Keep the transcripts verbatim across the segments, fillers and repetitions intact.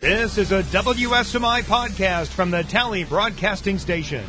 This is a W S M I podcast from the Tally Broadcasting Station.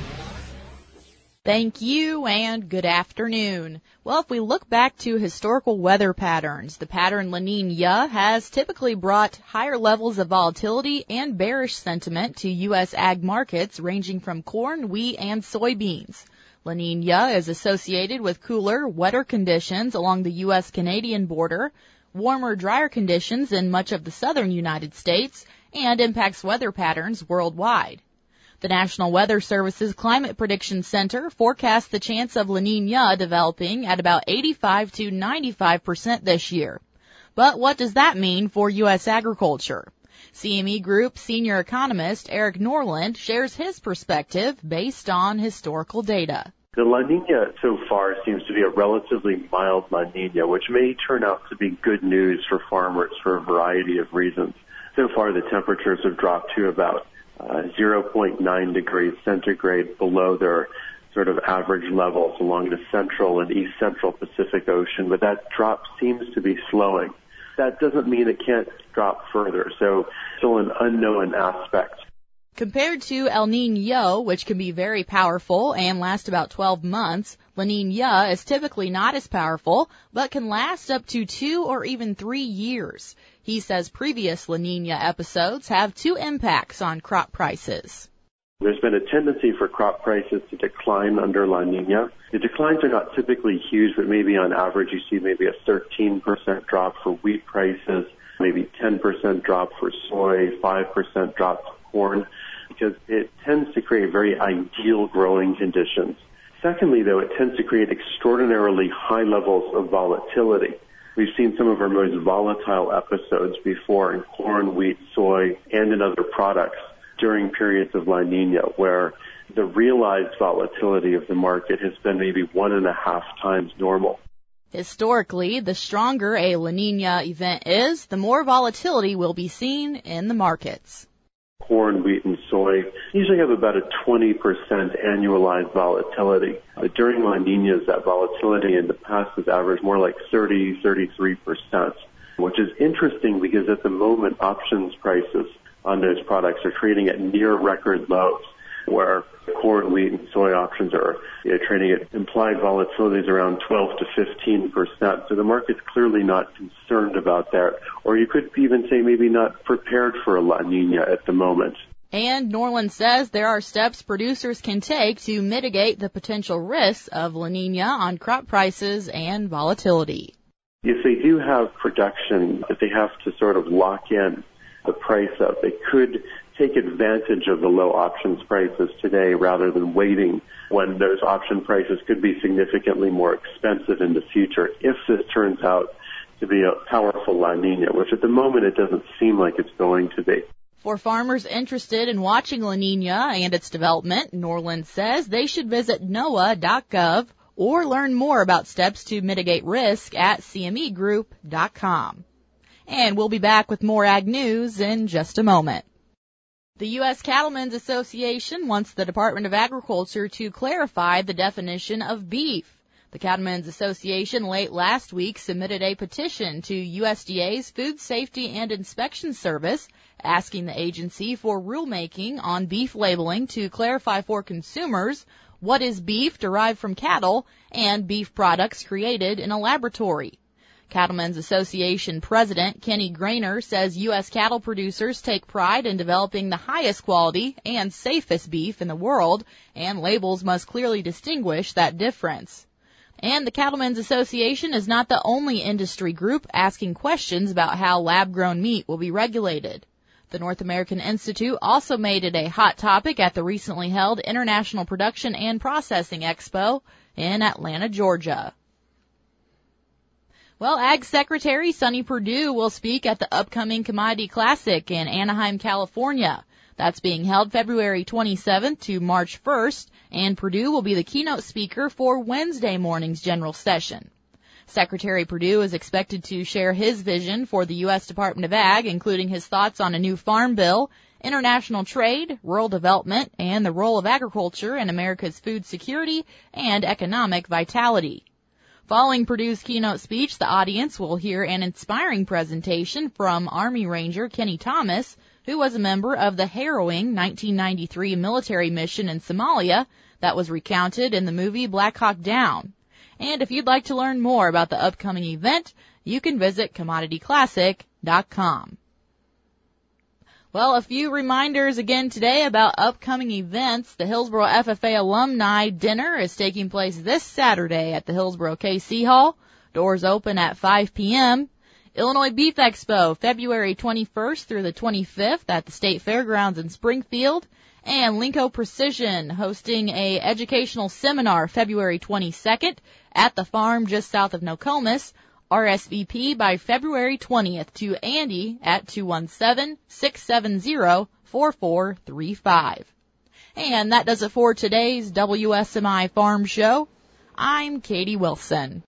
Thank you and good afternoon. Well, if we look back to historical weather patterns, the pattern La Niña has typically brought higher levels of volatility and bearish sentiment to U S ag markets ranging from corn, wheat, and soybeans. La Niña is associated with cooler, wetter conditions along the U S-Canadian border, warmer, drier conditions in much of the southern United States, and impacts weather patterns worldwide. The National Weather Service's Climate Prediction Center forecasts the chance of La Niña developing at about eighty-five to ninety-five percent this year. But what does that mean for U S agriculture? C M E Group senior economist Eric Norland shares his perspective based on historical data. The La Niña so far seems to be a relatively mild La Niña, which may turn out to be good news for farmers for a variety of reasons. So far, the temperatures have dropped to about uh, zero point nine degrees centigrade below their sort of average levels along the central and east central Pacific Ocean, but that drop seems to be slowing. That doesn't mean it can't drop further, so still an unknown aspect. Compared to El Niño, which can be very powerful and last about twelve months, La Niña is typically not as powerful, but can last up to two or even three years. He says previous La Niña episodes have two impacts on crop prices. There's been a tendency for crop prices to decline under La Niña. The declines are not typically huge, but maybe on average you see maybe a thirteen percent drop for wheat prices, maybe ten percent drop for soy, five percent drop for corn, because it tends to create very ideal growing conditions. Secondly, though, it tends to create extraordinarily high levels of volatility. We've seen some of our most volatile episodes before in corn, wheat, soy, and in other products during periods of La Niña, where the realized volatility of the market has been maybe one and a half times normal. Historically, the stronger a La Niña event is, the more volatility will be seen in the markets. Corn, wheat, and soy usually have about a twenty percent annualized volatility. But during La Niñas, that volatility in the past has averaged more like thirty, thirty-three percent, which is interesting because at the moment, options prices on those products are trading at near record lows, where corn, wheat, and soy options are you know, trading at implied volatilities around twelve to fifteen percent. So the market's clearly not concerned about that, or you could even say maybe not prepared for a La Niña at the moment. And Norland says there are steps producers can take to mitigate the potential risks of La Niña on crop prices and volatility. If they do have production that they have to sort of lock in the price of, they could take advantage of the low options prices today rather than waiting when those option prices could be significantly more expensive in the future if this turns out to be a powerful La Niña, which at the moment it doesn't seem like it's going to be. For farmers interested in watching La Niña and its development, Norland says they should visit N O A A dot gov or learn more about steps to mitigate risk at C M E group dot com. And we'll be back with more ag news in just a moment. The U S Cattlemen's Association wants the Department of Agriculture to clarify the definition of beef. The Cattlemen's Association late last week submitted a petition to U S D A's Food Safety and Inspection Service asking the agency for rulemaking on beef labeling to clarify for consumers what is beef derived from cattle and beef products created in a laboratory. Cattlemen's Association President Kenny Grainer says U S cattle producers take pride in developing the highest quality and safest beef in the world, and labels must clearly distinguish that difference. And the Cattlemen's Association is not the only industry group asking questions about how lab-grown meat will be regulated. The North American Institute also made it a hot topic at the recently held International Production and Processing Expo in Atlanta, Georgia. Well, Ag Secretary Sonny Perdue will speak at the upcoming Commodity Classic in Anaheim, California. That's being held February twenty-seventh to March first, and Perdue will be the keynote speaker for Wednesday morning's general session. Secretary Perdue is expected to share his vision for the U S Department of Ag, including his thoughts on a new farm bill, international trade, rural development, and the role of agriculture in America's food security and economic vitality. Following Perdue's keynote speech, the audience will hear an inspiring presentation from Army Ranger Kenny Thomas, who was a member of the harrowing nineteen ninety-three military mission in Somalia that was recounted in the movie Black Hawk Down. And if you'd like to learn more about the upcoming event, you can visit commodity classic dot com. Well, a few reminders again today about upcoming events. The Hillsborough F F A Alumni Dinner is taking place this Saturday at the Hillsborough K C Hall. Doors open at five p.m. Illinois Beef Expo, February twenty-first through the twenty-fifth at the State Fairgrounds in Springfield. And Linco Precision hosting a educational seminar February twenty-second at the farm just south of Nokomis. R S V P by February twentieth to Andy at two one seven, six seven zero, four four three five. And that does it for today's W S M I Farm Show. I'm Katie Wilson.